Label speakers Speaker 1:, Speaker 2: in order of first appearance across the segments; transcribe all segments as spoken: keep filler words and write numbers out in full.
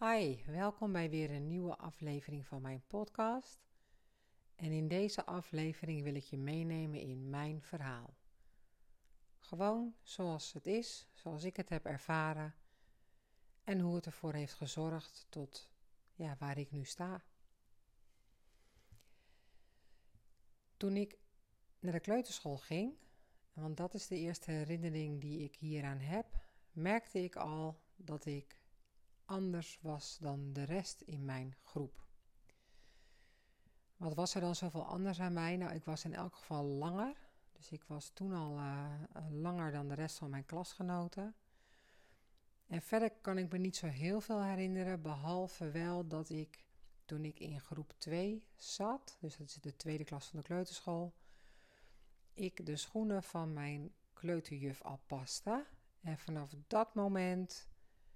Speaker 1: Hi, welkom bij weer een nieuwe aflevering van mijn podcast. En in deze aflevering wil ik je meenemen in mijn verhaal. Gewoon zoals het is, zoals ik het heb ervaren en hoe het ervoor heeft gezorgd tot ja, waar ik nu sta. Toen ik naar de kleuterschool ging, want dat is de eerste herinnering die ik hieraan heb, merkte ik al dat ik anders was dan de rest in mijn groep. Wat was er dan zoveel anders aan mij? Nou, ik was in elk geval langer. Dus ik was toen al uh, langer dan de rest van mijn klasgenoten. En verder kan ik me niet zo heel veel herinneren, behalve wel dat ik, toen ik in groep twee zat, dus dat is de tweede klas van de kleuterschool, ik de schoenen van mijn kleuterjuf al paste. En vanaf dat moment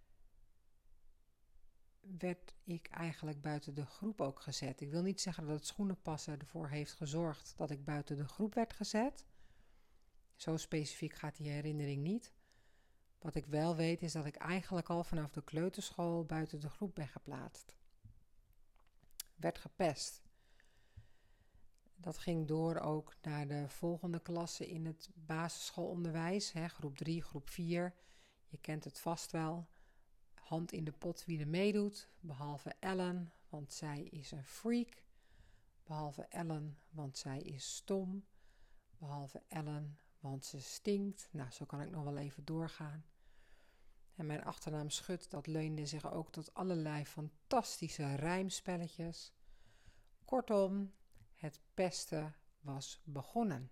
Speaker 1: werd ik eigenlijk buiten de groep ook gezet. Ik wil niet zeggen dat het schoenenpassen ervoor heeft gezorgd dat ik buiten de groep werd gezet. Zo specifiek gaat die herinnering niet. Wat ik wel weet is dat ik eigenlijk al vanaf de kleuterschool buiten de groep ben geplaatst. Werd gepest. Dat ging door ook naar de volgende klassen in het basisschoolonderwijs. Hè, groep drie, groep vier. Je kent het vast wel. Hand in de pot wie er meedoet, behalve Ellen, want zij is een freak. Behalve Ellen, want zij is stom. Behalve Ellen, want ze stinkt. Nou, zo kan ik nog wel even doorgaan. En mijn achternaam Schut, dat leunde zich ook tot allerlei fantastische rijmspelletjes. Kortom, het pesten was begonnen.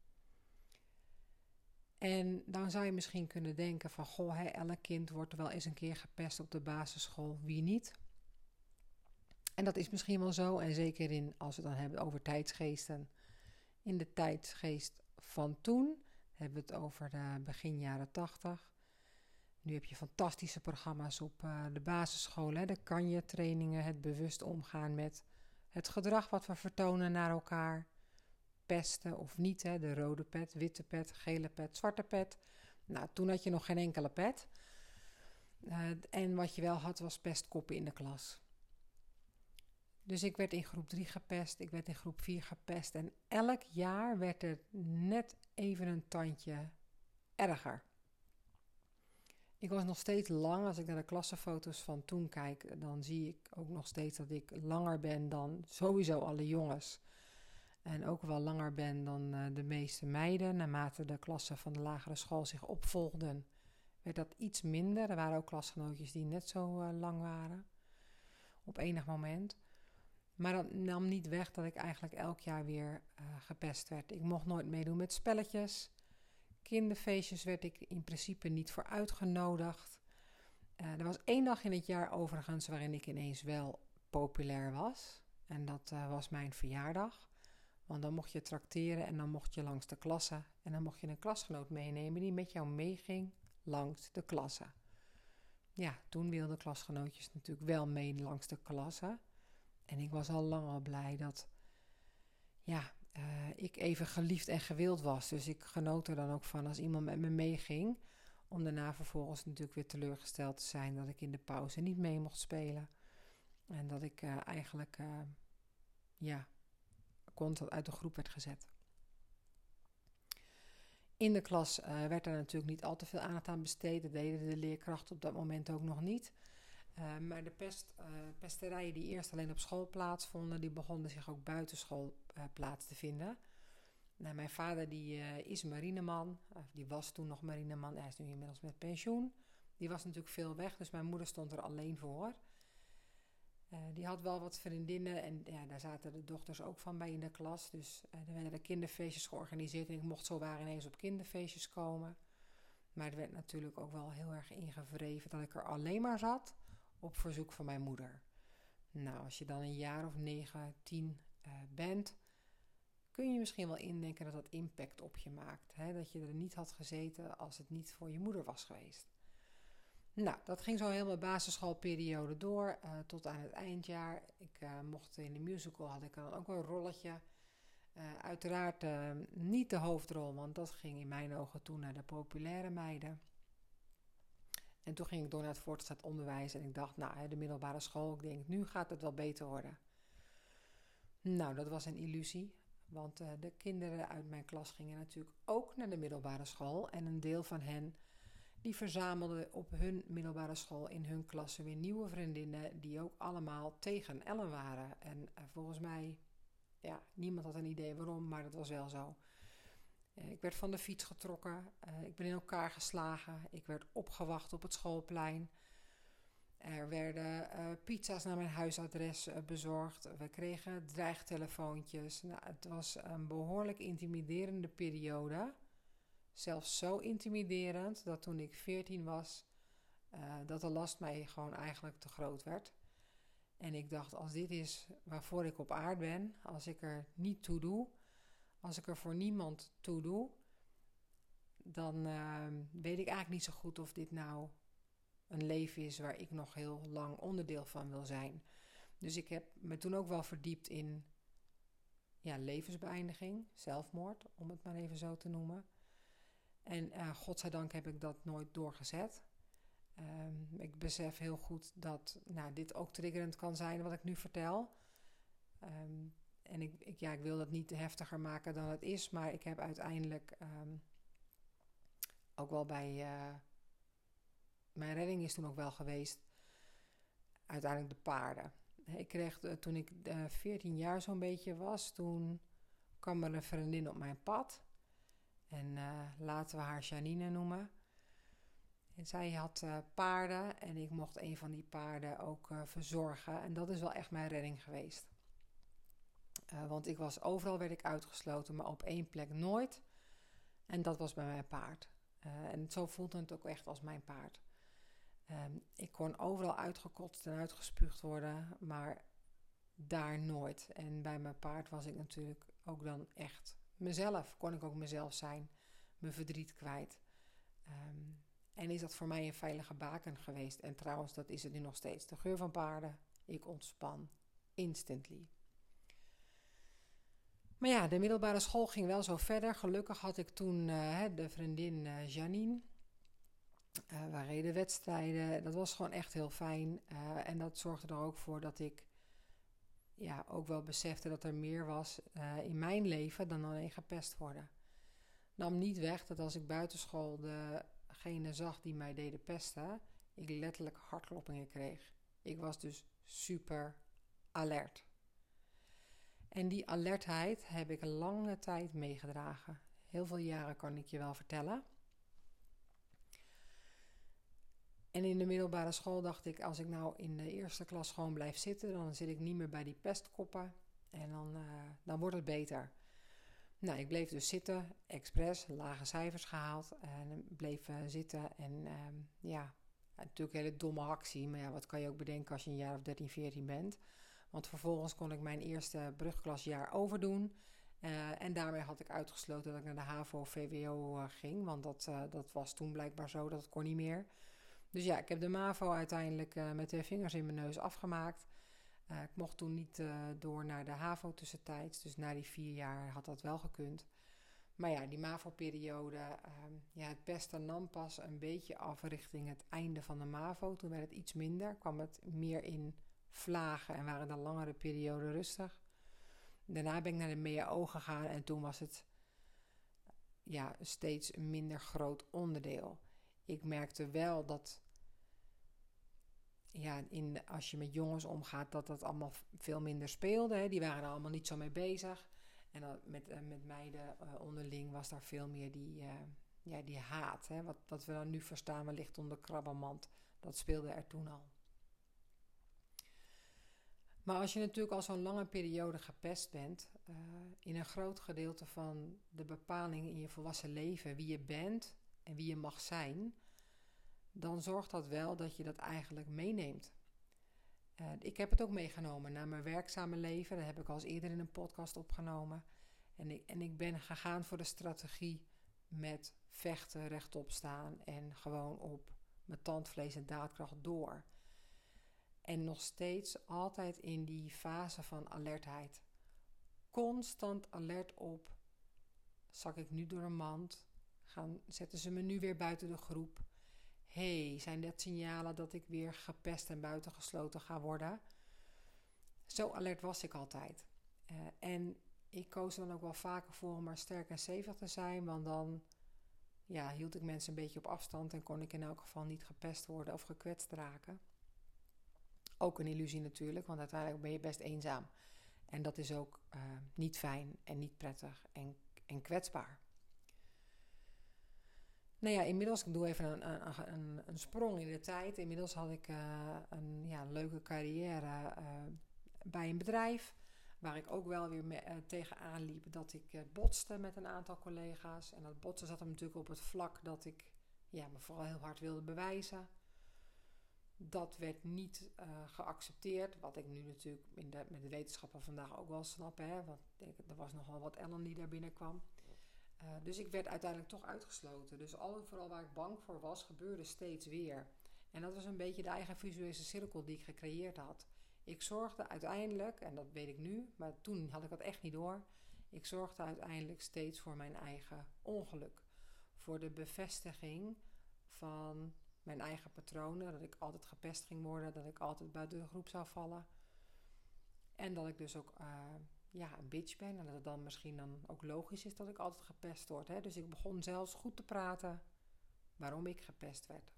Speaker 1: En dan zou je misschien kunnen denken van, goh, hè, elk kind wordt er wel eens een keer gepest op de basisschool, wie niet? En dat is misschien wel zo, en zeker in, als we het dan hebben over tijdsgeesten. In de tijdsgeest van toen, hebben we het over de begin jaren tachtig. Nu heb je fantastische programma's op uh, de basisschool, hè, de Kanje trainingen, het bewust omgaan met het gedrag wat we vertonen naar elkaar. Pesten of niet, hè? De rode pet, witte pet, gele pet, zwarte pet. Nou, toen had je nog geen enkele pet. Uh, en wat je wel had, was pestkoppen in de klas. Dus ik werd in groep drie gepest, ik werd in groep vier gepest. En elk jaar werd het net even een tandje erger. Ik was nog steeds lang. Als ik naar de klassenfoto's van toen kijk, dan zie ik ook nog steeds dat ik langer ben dan sowieso alle jongens. En ook wel langer ben dan uh, de meeste meiden. Naarmate de klassen van de lagere school zich opvolgden, werd dat iets minder. Er waren ook klasgenootjes die net zo uh, lang waren. Op enig moment. Maar dat nam niet weg dat ik eigenlijk elk jaar weer uh, gepest werd. Ik mocht nooit meedoen met spelletjes. Kinderfeestjes werd ik in principe niet voor uitgenodigd. Uh, er was één dag in het jaar overigens waarin ik ineens wel populair was. En dat uh, was mijn verjaardag. Want dan mocht je trakteren en dan mocht je langs de klasse. En dan mocht je een klasgenoot meenemen die met jou meeging langs de klasse. Ja, toen wilden klasgenootjes natuurlijk wel mee langs de klasse. En ik was al lang al blij dat ja, uh, ik even geliefd en gewild was. Dus ik genoot er dan ook van als iemand met me meeging. Om daarna vervolgens natuurlijk weer teleurgesteld te zijn dat ik in de pauze niet mee mocht spelen. En dat ik uh, eigenlijk, uh, ja... constant uit de groep werd gezet. In de klas uh, werd er natuurlijk niet al te veel aandacht aan besteed. Dat deden de leerkrachten op dat moment ook nog niet. Uh, maar de pest, uh, pesterijen die eerst alleen op school plaatsvonden, die begonnen zich ook buitenschool uh, plaats te vinden. Nou, mijn vader die, uh, is marineman. Uh, die was toen nog marineman. Hij is nu inmiddels met pensioen. Die was natuurlijk veel weg, dus mijn moeder stond er alleen voor. Uh, die had wel wat vriendinnen en ja, daar zaten de dochters ook van bij in de klas. Dus uh, er werden kinderfeestjes georganiseerd en ik mocht zo waar ineens op kinderfeestjes komen. Maar er werd natuurlijk ook wel heel erg ingevreven dat ik er alleen maar zat op verzoek van mijn moeder. Nou, als je dan een jaar of negen, tien uh, bent, kun je misschien wel indenken dat dat impact op je maakt. Hè? Dat je er niet had gezeten als het niet voor je moeder was geweest. Nou, dat ging zo heel mijn basisschoolperiode door, uh, tot aan het eindjaar. Ik uh, mocht in de musical, had ik dan ook een rolletje. Uh, uiteraard uh, niet de hoofdrol, want dat ging in mijn ogen toen naar de populaire meiden. En toen ging ik door naar het voortgezet onderwijs. En ik dacht, nou, de middelbare school. Ik denk, nu gaat het wel beter worden. Nou, dat was een illusie. Want uh, de kinderen uit mijn klas gingen natuurlijk ook naar de middelbare school. En een deel van hen, die verzamelden op hun middelbare school in hun klasse weer nieuwe vriendinnen. Die ook allemaal tegen Ellen waren. En uh, volgens mij, ja, niemand had een idee waarom, maar dat was wel zo. Uh, ik werd van de fiets getrokken. Uh, ik ben in elkaar geslagen. Ik werd opgewacht op het schoolplein. Er werden uh, pizza's naar mijn huisadres uh, bezorgd. We kregen dreigtelefoontjes. Nou, het was een behoorlijk intimiderende periode. Zelfs zo intimiderend dat toen ik veertien was, uh, dat de last mij gewoon eigenlijk te groot werd. En ik dacht, als dit is waarvoor ik op aarde ben, als ik er niet toe doe, als ik er voor niemand toe doe, dan uh, weet ik eigenlijk niet zo goed of dit nou een leven is waar ik nog heel lang onderdeel van wil zijn. Dus ik heb me toen ook wel verdiept in ja, levensbeëindiging, zelfmoord, om het maar even zo te noemen. En uh, godzijdank heb ik dat nooit doorgezet. Um, ik besef heel goed dat nou, dit ook triggerend kan zijn wat ik nu vertel. Um, en ik, ik, ja, ik wil dat niet heftiger maken dan het is, maar ik heb uiteindelijk um, ook wel bij... Uh, Mijn redding is toen ook wel geweest, uiteindelijk de paarden. Ik kreeg, toen ik uh, veertien jaar zo'n beetje was, toen kwam er een vriendin op mijn pad. En uh, laten we haar Janine noemen. En zij had uh, paarden en ik mocht een van die paarden ook uh, verzorgen. En dat is wel echt mijn redding geweest. Uh, want ik was overal werd ik uitgesloten, maar op één plek nooit. En dat was bij mijn paard. Uh, en zo voelde het ook echt als mijn paard. Um, ik kon overal uitgekotst en uitgespuugd worden, maar daar nooit. En bij mijn paard was ik natuurlijk ook dan echt mezelf. Kon ik ook mezelf zijn, mijn verdriet kwijt. Um, en is dat voor mij een veilige baken geweest. En trouwens, dat is het nu nog steeds. De geur van paarden, ik ontspan instantly. Maar ja, de middelbare school ging wel zo verder. Gelukkig had ik toen uh, de vriendin uh, Janine. Uh, we reden wedstrijden. Dat was gewoon echt heel fijn. Uh, en dat zorgde er ook voor dat ik ja, ook wel besefte dat er meer was uh, in mijn leven dan alleen gepest worden. Nam niet weg dat als ik buitenschool degene zag die mij deden pesten, ik letterlijk hartkloppingen kreeg. Ik was dus super alert. En die alertheid heb ik een lange tijd meegedragen. Heel veel jaren kan ik je wel vertellen. En in de middelbare school dacht ik, als ik nou in de eerste klas gewoon blijf zitten, dan zit ik niet meer bij die pestkoppen en dan, uh, dan wordt het beter. Nou, ik bleef dus zitten, expres, lage cijfers gehaald en bleef uh, zitten. En uh, ja, natuurlijk een hele domme actie, maar ja, wat kan je ook bedenken als je een jaar of dertien, veertien bent. Want vervolgens kon ik mijn eerste brugklasjaar overdoen. Uh, en daarmee had ik uitgesloten dat ik naar de HAVO of V W O uh, ging, want dat, uh, dat was toen blijkbaar zo, dat het kon niet meer. Dus ja, ik heb de MAVO uiteindelijk uh, met de vingers in mijn neus afgemaakt. Uh, ik mocht toen niet uh, door naar de HAVO tussentijds. Dus na die vier jaar had dat wel gekund. Maar ja, die MAVO-periode, uh, ja, het pesten nam pas een beetje af richting het einde van de MAVO. Toen werd het iets minder, kwam het meer in vlagen en waren de langere perioden rustig. Daarna ben ik naar de M A O gegaan en toen was het ja, steeds een minder groot onderdeel. Ik merkte wel dat ja, in, als je met jongens omgaat, dat dat allemaal veel minder speelde. Hè. Die waren er allemaal niet zo mee bezig. En dan met, uh, met meiden uh, onderling was daar veel meer die, uh, ja, die haat. Hè. Wat, wat we dan nu verstaan wellicht onder krabbenmand. Dat speelde er toen al. Maar als je natuurlijk al zo'n lange periode gepest bent, uh, in een groot gedeelte van de bepalingen in je volwassen leven, wie je bent en wie je mag zijn, dan zorgt dat wel dat je dat eigenlijk meeneemt. Uh, ik heb het ook meegenomen naar mijn werkzame leven. Dat heb ik al eens eerder in een podcast opgenomen. En ik, en ik ben gegaan voor de strategie met vechten, rechtop staan en gewoon op mijn tandvlees en daadkracht door. En nog steeds altijd in die fase van alertheid. Constant alert op. Zak ik nu door een mand? Gaan, zetten ze me nu weer buiten de groep? hey, zijn dit signalen dat ik weer gepest en buitengesloten ga worden? Zo alert was ik altijd. Uh, en ik koos er dan ook wel vaker voor om maar sterk en stevig te zijn, want dan ja, hield ik mensen een beetje op afstand en kon ik in elk geval niet gepest worden of gekwetst raken. Ook een illusie natuurlijk, want uiteindelijk ben je best eenzaam. En dat is ook uh, niet fijn en niet prettig en, en kwetsbaar. Nou ja, inmiddels, ik doe even een, een, een, een sprong in de tijd. Inmiddels had ik uh, een ja, leuke carrière uh, bij een bedrijf, waar ik ook wel weer me, uh, tegenaan liep dat ik uh, botste met een aantal collega's. En dat botsen zat hem natuurlijk op het vlak dat ik ja, me vooral heel hard wilde bewijzen. Dat werd niet uh, geaccepteerd, wat ik nu natuurlijk in de, met de wetenschap van vandaag ook wel snap. Hè, want ik, er was nogal wat ellen die daar binnenkwam. Uh, dus ik werd uiteindelijk toch uitgesloten. Dus al en vooral waar ik bang voor was, gebeurde steeds weer. En dat was een beetje de eigen visuele cirkel die ik gecreëerd had. Ik zorgde uiteindelijk, en dat weet ik nu, maar toen had ik dat echt niet door. Ik zorgde uiteindelijk steeds voor mijn eigen ongeluk. Voor de bevestiging van mijn eigen patronen. Dat ik altijd gepest ging worden, dat ik altijd buiten de groep zou vallen. En dat ik dus ook uh, ja, een bitch ben. En dat het dan misschien dan ook logisch is dat ik altijd gepest word. Hè? Dus ik begon zelfs goed te praten waarom ik gepest werd.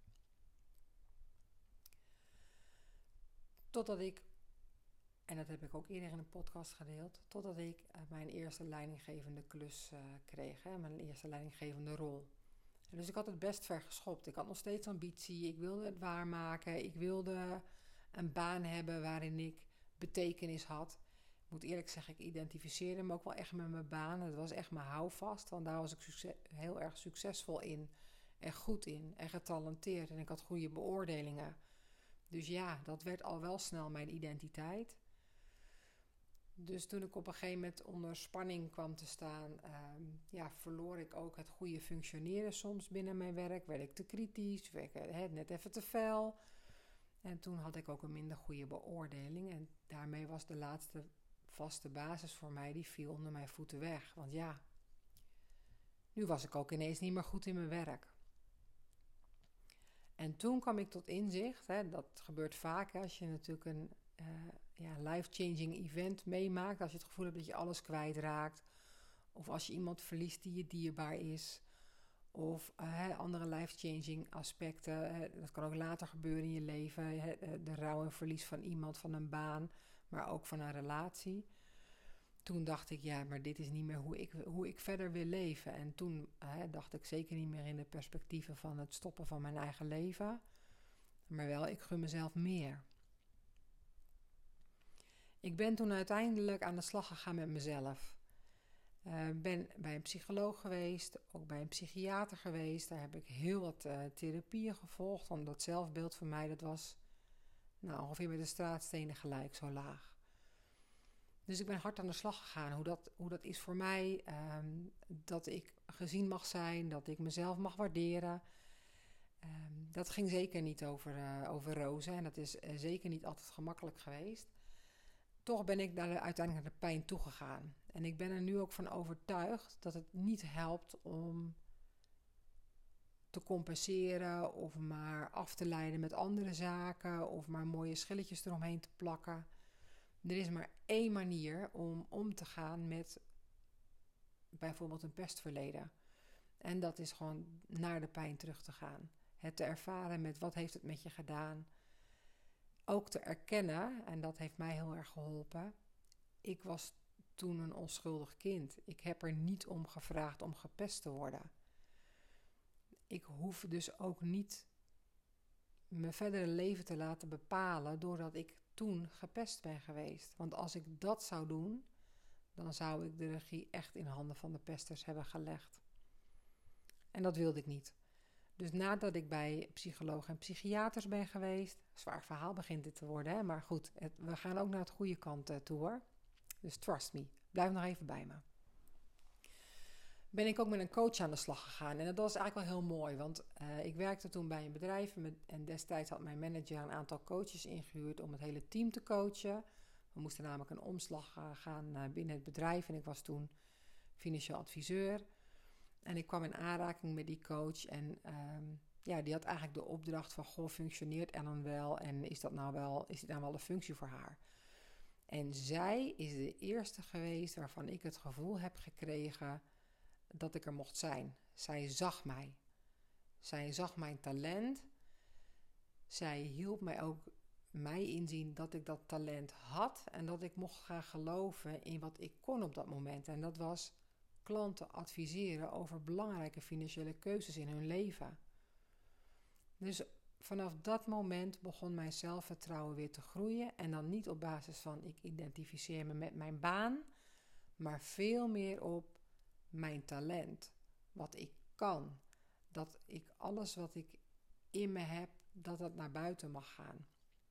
Speaker 1: Totdat ik, en dat heb ik ook eerder in een podcast gedeeld, totdat ik uh, mijn eerste leidinggevende klus uh, kreeg. Hè? Mijn eerste leidinggevende rol. En dus ik had het best ver geschopt. Ik had nog steeds ambitie. Ik wilde het waarmaken. Ik wilde een baan hebben waarin ik betekenis had. Ik moet eerlijk zeggen, ik identificeerde me ook wel echt met mijn baan. Het was echt mijn houvast, want daar was ik succes, heel erg succesvol in. En goed in. En getalenteerd. En ik had goede beoordelingen. Dus ja, dat werd al wel snel mijn identiteit. Dus toen ik op een gegeven moment onder spanning kwam te staan, um, ja, verloor ik ook het goede functioneren soms binnen mijn werk. Werd ik te kritisch, werd ik he, net even te fel. En toen had ik ook een minder goede beoordeling. En daarmee was de laatste vaste basis voor mij, die viel onder mijn voeten weg. Want ja, nu was ik ook ineens niet meer goed in mijn werk. En toen kwam ik tot inzicht, hè, dat gebeurt vaak als je natuurlijk een uh, ja, life-changing event meemaakt. Als je het gevoel hebt dat je alles kwijtraakt. Of als je iemand verliest die je dierbaar is. Of uh, andere life-changing aspecten. Uh, dat kan ook later gebeuren in je leven. Uh, de rouw en verlies van iemand, van een baan. Maar ook van een relatie. Toen dacht ik, ja, maar dit is niet meer hoe ik, hoe ik verder wil leven. En toen uh, dacht ik zeker niet meer in de perspectieven van het stoppen van mijn eigen leven. Maar wel, ik gun mezelf meer. Ik ben toen uiteindelijk aan de slag gegaan met mezelf. Ik uh, ben bij een psycholoog geweest, ook bij een psychiater geweest. Daar heb ik heel wat uh, therapieën gevolgd. Want dat zelfbeeld van mij, dat was nou, ongeveer met de straatstenen gelijk, zo laag. Dus ik ben hard aan de slag gegaan. Hoe dat, hoe dat is voor mij. Um, dat ik gezien mag zijn. Dat ik mezelf mag waarderen. Um, dat ging zeker niet over, uh, over rozen. En dat is uh, zeker niet altijd gemakkelijk geweest. Toch ben ik daar uiteindelijk naar de pijn toegegaan. En ik ben er nu ook van overtuigd dat het niet helpt om te compenseren. Of maar af te leiden met andere zaken. Of maar mooie schilletjes eromheen te plakken. Er is maar één manier om om te gaan met bijvoorbeeld een pestverleden. En dat is gewoon naar de pijn terug te gaan. Het te ervaren met wat heeft het met je gedaan. Ook te erkennen, en dat heeft mij heel erg geholpen. Ik was toen een onschuldig kind. Ik heb er niet om gevraagd om gepest te worden. Ik hoef dus ook niet mijn verdere leven te laten bepalen doordat ik toen gepest ben geweest. Want als ik dat zou doen, dan zou ik de regie echt in handen van de pesters hebben gelegd. En dat wilde ik niet. Dus nadat ik bij psychologen en psychiaters ben geweest, zwaar verhaal begint dit te worden, hè? Maar goed, het, we gaan ook naar het goede kant uh, toe hoor. Dus trust me, blijf nog even bij me. Ben ik ook met een coach aan de slag gegaan. En dat was eigenlijk wel heel mooi, want uh, ik werkte toen bij een bedrijf met, en destijds had mijn manager een aantal coaches ingehuurd om het hele team te coachen. We moesten namelijk een omslag uh, gaan uh, binnen het bedrijf en ik was toen financieel adviseur. En ik kwam in aanraking met die coach en um, ja, die had eigenlijk de opdracht van, goh, functioneert Ellen wel? En is dat nou wel, is dit nou wel een functie voor haar? En zij is de eerste geweest waarvan ik het gevoel heb gekregen dat ik er mocht zijn. Zij zag mij. Zij zag mijn talent. Zij hielp mij ook mij inzien dat ik dat talent had en dat ik mocht gaan geloven in wat ik kon op dat moment. En dat was klanten adviseren over belangrijke financiële keuzes in hun leven. Dus vanaf dat moment begon mijn zelfvertrouwen weer te groeien. En dan niet op basis van ik identificeer me met mijn baan, maar veel meer op mijn talent. Wat ik kan. Dat ik alles wat ik in me heb, dat dat naar buiten mag gaan.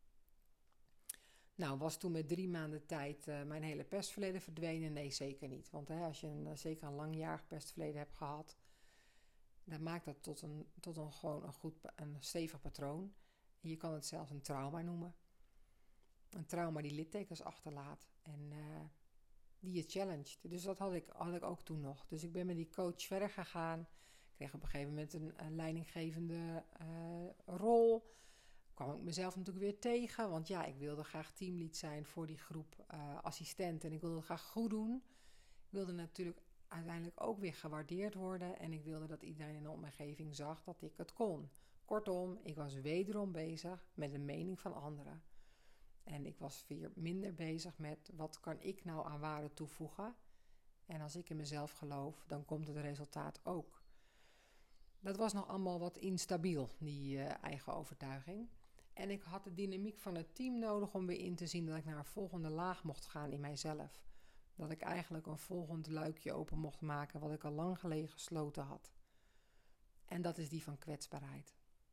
Speaker 1: Nou, was toen met drie maanden tijd uh, mijn hele pestverleden verdwenen? Nee, zeker niet. Want hè, als je een, zeker een langjarig pestverleden hebt gehad, dan maakt dat tot een, tot een gewoon een goed, een stevig patroon. En je kan het zelfs een trauma noemen. Een trauma die littekens achterlaat en uh, die je challenged. Dus dat had ik, had ik ook toen nog. Dus ik ben met die coach verder gegaan. Ik kreeg op een gegeven moment een, een leidinggevende uh, rol. Kwam ik mezelf natuurlijk weer tegen. Want ja, ik wilde graag teamlead zijn voor die groep uh, assistenten. En ik wilde het graag goed doen. Ik wilde natuurlijk uiteindelijk ook weer gewaardeerd worden. En ik wilde dat iedereen in de omgeving zag dat ik het kon. Kortom, ik was wederom bezig met de mening van anderen. En ik was weer minder bezig met wat kan ik nou aan waarde toevoegen. En als ik in mezelf geloof, dan komt het resultaat ook. Dat was nog allemaal wat instabiel, die uh, eigen overtuiging. En ik had de dynamiek van het team nodig om weer in te zien dat ik naar een volgende laag mocht gaan in mijzelf. Dat ik eigenlijk een volgend luikje open mocht maken wat ik al lang geleden gesloten had. En dat is die van kwetsbaarheid.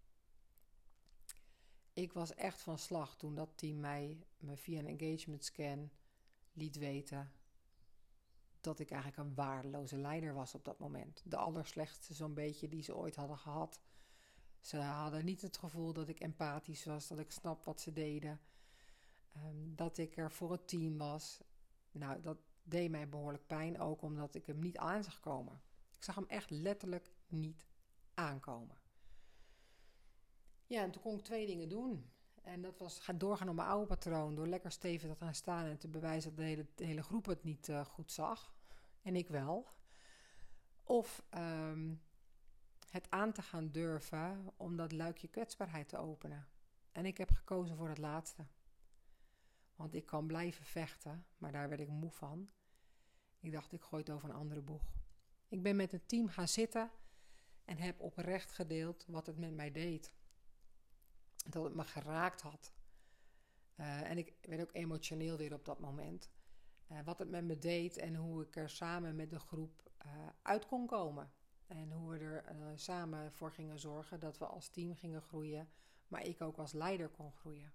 Speaker 1: Ik was echt van slag toen dat team mij me via een engagement scan liet weten dat ik eigenlijk een waardeloze leider was op dat moment. De allerslechtste zo'n beetje die ze ooit hadden gehad. Ze hadden niet het gevoel dat ik empathisch was, dat ik snap wat ze deden. Um, dat ik er voor het team was. Nou, dat deed mij behoorlijk pijn ook omdat ik hem niet aan zag komen. Ik zag hem echt letterlijk niet aankomen. Ja, en toen kon ik twee dingen doen. En dat was gaan doorgaan op mijn oude patroon. Door lekker stevig te gaan staan en te bewijzen dat de hele, de hele groep het niet uh, goed zag. En ik wel. Of um, het aan te gaan durven om dat luikje kwetsbaarheid te openen. En ik heb gekozen voor het laatste. Want ik kan blijven vechten, maar daar werd ik moe van. Ik dacht, ik gooi het over een andere boeg. Ik ben met het team gaan zitten en heb oprecht gedeeld wat het met mij deed. Dat het me geraakt had. Uh, en ik werd ook emotioneel weer op dat moment. Uh, wat het met me deed en hoe ik er samen met de groep uh, uit kon komen. En hoe we er uh, samen voor gingen zorgen dat we als team gingen groeien. Maar ik ook als leider kon groeien.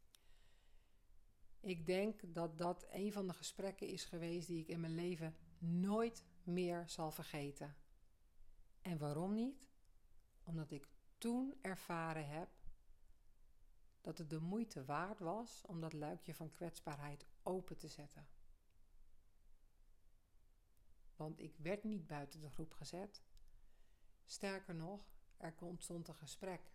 Speaker 1: Ik denk dat dat een van de gesprekken is geweest die ik in mijn leven nooit meer zal vergeten. En waarom niet? Omdat ik toen ervaren heb dat het de moeite waard was om dat luikje van kwetsbaarheid open te zetten. Want ik werd niet buiten de groep gezet. Sterker nog, er ontstond een gesprek.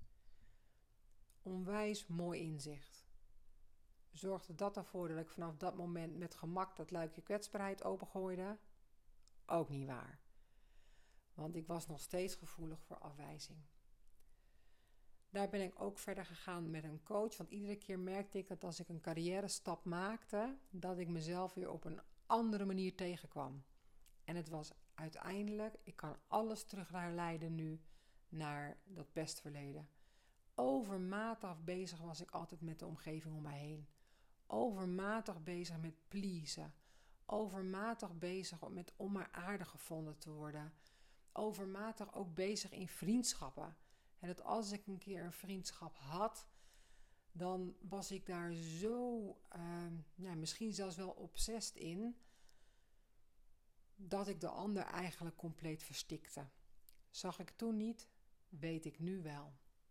Speaker 1: Onwijs mooi inzicht. Zorgde dat ervoor dat ik vanaf dat moment met gemak dat luikje kwetsbaarheid opengooide? Ook niet waar. Want ik was nog steeds gevoelig voor afwijzing. Daar ben ik ook verder gegaan met een coach. Want iedere keer merkte ik dat als ik een carrière stap maakte, dat ik mezelf weer op een andere manier tegenkwam. En het was uiteindelijk, ik kan alles terug herleiden nu naar dat pestverleden. Overmatig bezig was ik altijd met de omgeving om mij heen. Overmatig bezig met pleasen. Overmatig bezig met om maar aardig gevonden te worden. Overmatig ook bezig in vriendschappen. En dat als ik een keer een vriendschap had, dan was ik daar zo, uh, nou, misschien zelfs wel obsessed in, dat ik de ander eigenlijk compleet verstikte. Zag ik toen niet, weet ik nu wel.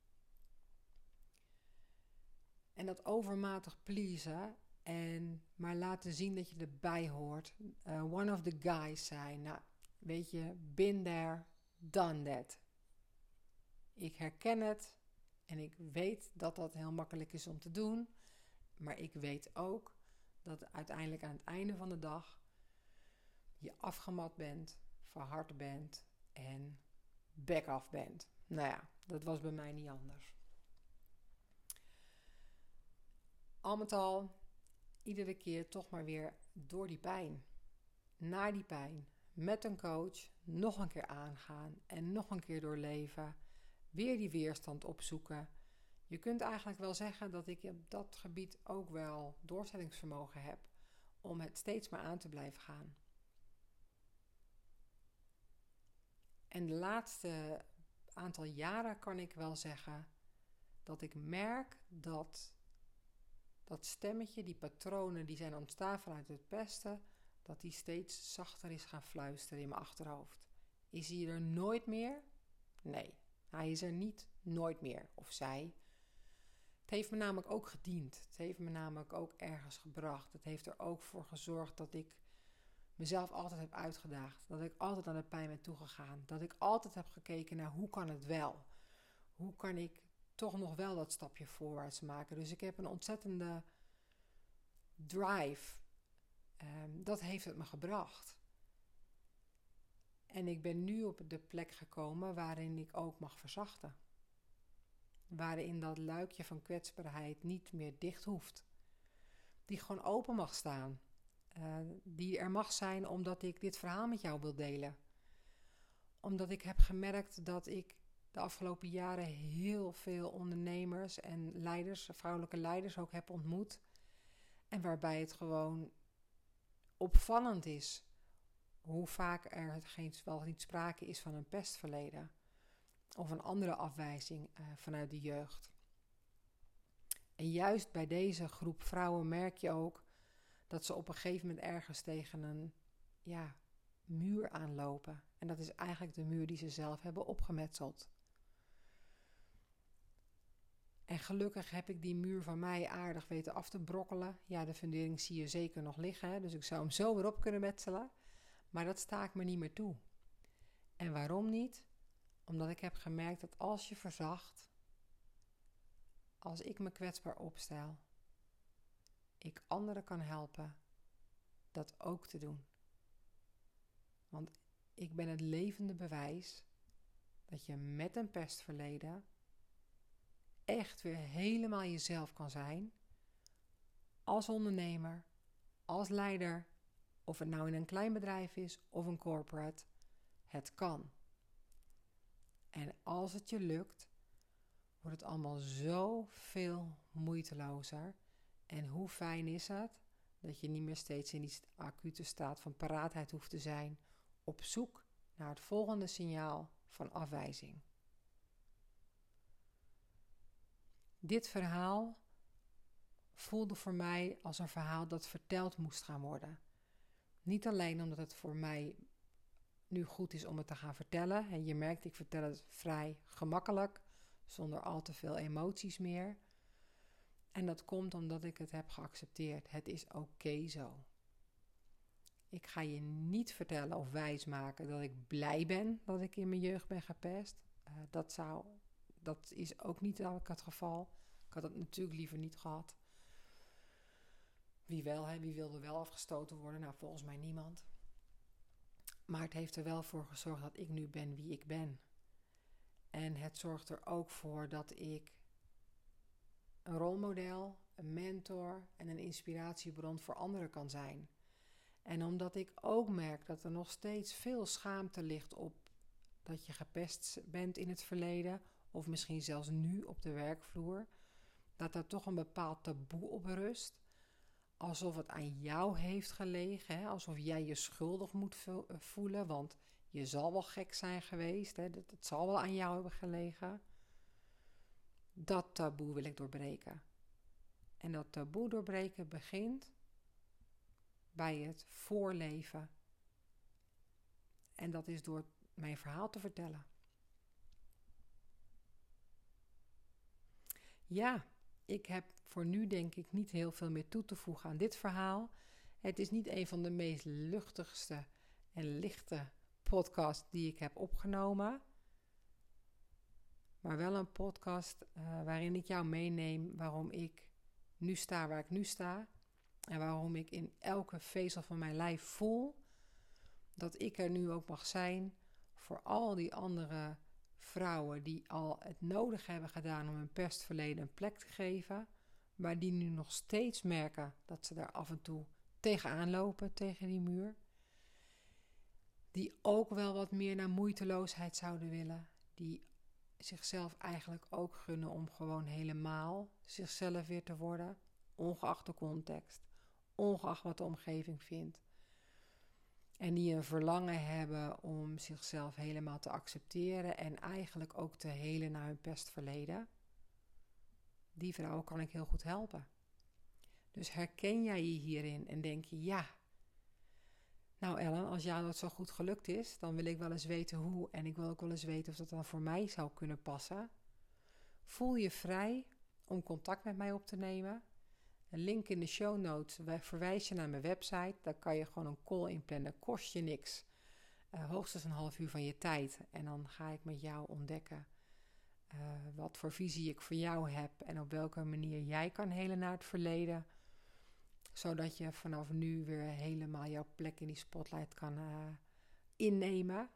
Speaker 1: En dat overmatig pleasen en maar laten zien dat je erbij hoort. Uh, one of the guys zei, nou, weet je, been there, done that. Ik herken het en ik weet dat dat heel makkelijk is om te doen. Maar ik weet ook dat uiteindelijk aan het einde van de dag je afgemat bent, verhard bent en back af bent. Nou ja, dat was bij mij niet anders. Al met al, iedere keer toch maar weer door die pijn. Naar die pijn. Met een coach nog een keer aangaan en nog een keer doorleven. Weer die weerstand opzoeken. Je kunt eigenlijk wel zeggen dat ik op dat gebied ook wel doorzettingsvermogen heb om het steeds maar aan te blijven gaan. En de laatste aantal jaren kan ik wel zeggen dat ik merk dat dat stemmetje, die patronen die zijn ontstaan vanuit het pesten, dat die steeds zachter is gaan fluisteren in mijn achterhoofd. Is hij er nooit meer? Nee, hij is er niet nooit meer. Of zij. Het heeft me namelijk ook gediend. Het heeft me namelijk ook ergens gebracht. Het heeft er ook voor gezorgd dat ik mezelf altijd heb uitgedaagd. Dat ik altijd naar de pijn ben toegegaan. Dat ik altijd heb gekeken naar hoe kan het wel? Hoe kan ik toch nog wel dat stapje voorwaarts maken? Dus ik heb een ontzettende drive. Um, dat heeft het me gebracht. En ik ben nu op de plek gekomen waarin ik ook mag verzachten. Waarin dat luikje van kwetsbaarheid niet meer dicht hoeft. Die gewoon open mag staan. Uh, die er mag zijn omdat ik dit verhaal met jou wil delen. Omdat ik heb gemerkt dat ik de afgelopen jaren heel veel ondernemers en leiders, vrouwelijke leiders ook heb ontmoet. En waarbij het gewoon opvallend is hoe vaak er geen, wel niet sprake is van een pestverleden. Of een andere afwijzing uh, vanuit de jeugd. En juist bij deze groep vrouwen merk je ook dat ze op een gegeven moment ergens tegen een ja, muur aanlopen. En dat is eigenlijk de muur die ze zelf hebben opgemetseld. En gelukkig heb ik die muur van mij aardig weten af te brokkelen. Ja, de fundering zie je zeker nog liggen, hè? Dus ik zou hem zo weer op kunnen metselen. Maar dat sta ik me niet meer toe. En waarom niet? Omdat ik heb gemerkt dat als je verzacht, als ik me kwetsbaar opstel, ik anderen kan helpen dat ook te doen. Want ik ben het levende bewijs dat je met een pestverleden echt weer helemaal jezelf kan zijn. Als ondernemer, als leider, of het nou in een klein bedrijf is of een corporate, het kan. En als het je lukt, wordt het allemaal zoveel moeitelozer. En hoe fijn is het dat je niet meer steeds in die acute staat van paraatheid hoeft te zijn, op zoek naar het volgende signaal van afwijzing. Dit verhaal voelde voor mij als een verhaal dat verteld moest gaan worden. Niet alleen omdat het voor mij nu goed is om het te gaan vertellen. En je merkt, ik vertel het vrij gemakkelijk, zonder al te veel emoties meer. En dat komt omdat ik het heb geaccepteerd. Het is oké zo. Ik ga je niet vertellen of wijsmaken dat ik blij ben dat ik in mijn jeugd ben gepest. Uh, dat, zou, dat is ook niet het geval. Ik had het natuurlijk liever niet gehad. Wie wel, hè? Wie wilde wel afgestoten worden? Nou, volgens mij niemand. Maar het heeft er wel voor gezorgd dat ik nu ben wie ik ben. En het zorgt er ook voor dat ik een rolmodel, een mentor en een inspiratiebron voor anderen kan zijn. En omdat ik ook merk dat er nog steeds veel schaamte ligt op dat je gepest bent in het verleden, of misschien zelfs nu op de werkvloer, dat er toch een bepaald taboe op rust. Alsof het aan jou heeft gelegen, hè? Alsof jij je schuldig moet voelen, want je zal wel gek zijn geweest, hè? Het, het zal wel aan jou hebben gelegen. Dat taboe wil ik doorbreken. En dat taboe doorbreken begint bij het voorleven. En dat is door mijn verhaal te vertellen. Ja, ik heb voor nu denk ik niet heel veel meer toe te voegen aan dit verhaal. Het is niet een van de meest luchtigste en lichte podcasts die ik heb opgenomen. maar wel een podcast uh, waarin ik jou meeneem waarom ik nu sta waar ik nu sta. En waarom ik in elke vezel van mijn lijf voel dat ik er nu ook mag zijn voor al die andere vrouwen die al het nodig hebben gedaan om hun pestverleden een plek te geven, maar die nu nog steeds merken dat ze daar af en toe tegenaan lopen, tegen die muur. Die ook wel wat meer naar moeiteloosheid zouden willen. Die zichzelf eigenlijk ook gunnen om gewoon helemaal zichzelf weer te worden, ongeacht de context, ongeacht wat de omgeving vindt. En die een verlangen hebben om zichzelf helemaal te accepteren en eigenlijk ook te helen naar hun pestverleden. Die vrouwen kan ik heel goed helpen. Dus herken jij je hierin en denk je, ja, nou Ellen, als jou dat zo goed gelukt is, dan wil ik wel eens weten hoe en ik wil ook wel eens weten of dat dan voor mij zou kunnen passen. Voel je vrij om contact met mij op te nemen. Een link in de show notes verwijs je naar mijn website. Daar kan je gewoon een call inplannen, kost je niks. Uh, hoogstens een half uur van je tijd. En dan ga ik met jou ontdekken uh, wat voor visie ik voor jou heb en op welke manier jij kan helen naar het verleden. Zodat je vanaf nu weer helemaal jouw plek in die spotlight kan uh, innemen.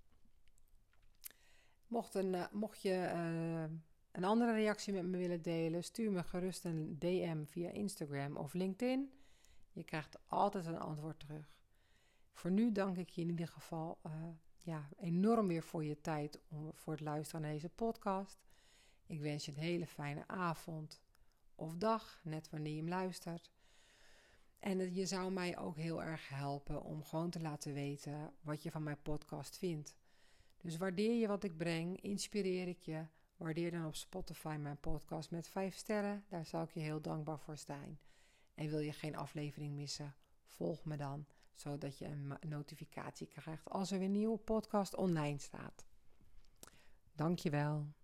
Speaker 1: Mocht, een, uh, mocht je uh, een andere reactie met me willen delen, stuur me gerust een D M via Instagram of LinkedIn. Je krijgt altijd een antwoord terug. Voor nu dank ik je in ieder geval uh, ja, enorm weer voor je tijd om, voor het luisteren naar deze podcast. Ik wens je een hele fijne avond of dag, net wanneer je hem luistert. En je zou mij ook heel erg helpen om gewoon te laten weten wat je van mijn podcast vindt. Dus waardeer je wat ik breng, inspireer ik je. Waardeer dan op Spotify mijn podcast met vijf sterren. Daar zou ik je heel dankbaar voor zijn. En wil je geen aflevering missen, volg me dan. Zodat je een notificatie krijgt als er weer een nieuwe podcast online staat. Dankjewel.